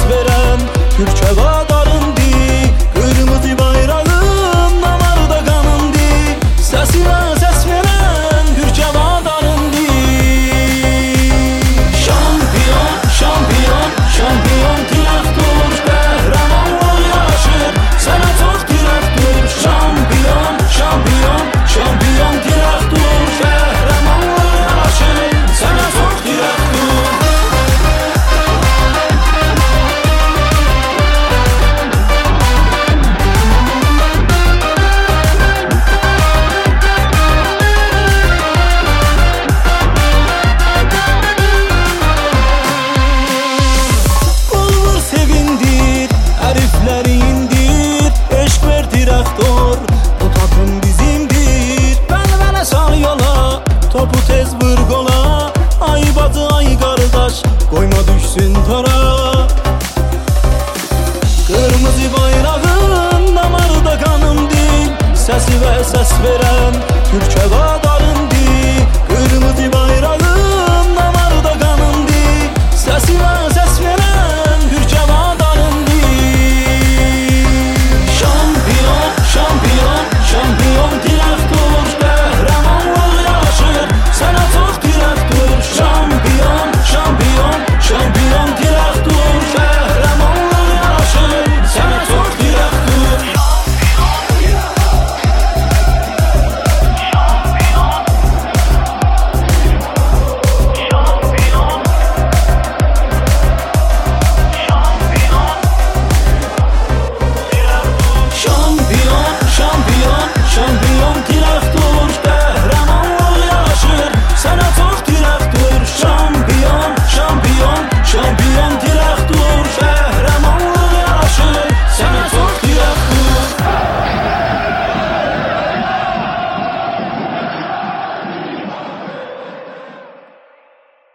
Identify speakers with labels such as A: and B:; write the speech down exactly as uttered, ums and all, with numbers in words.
A: veren Türkçe qadarındı. Qırmızı bayrağın damarda qanındı. Səsinə səs verən Türkçe qadarındı. Şampiyon, şampiyon, şampiyon traktor, qəhrəmanlıq yaşır, sənə çox traktor. Şampiyon, şampiyon, şampiyon traktor, qəhrəmanlıq yaşır, sənə çox traktor. Hərifləri indir, eşq ver traktor, bu takım bizimdir. Bəlvələ sal yola, topu tez vur qola. Ay bacı, ay qardaş, qoyma düşsün tora. Qırmızı bayrağın damarda qanımdır, səsi və səs verən Türkçe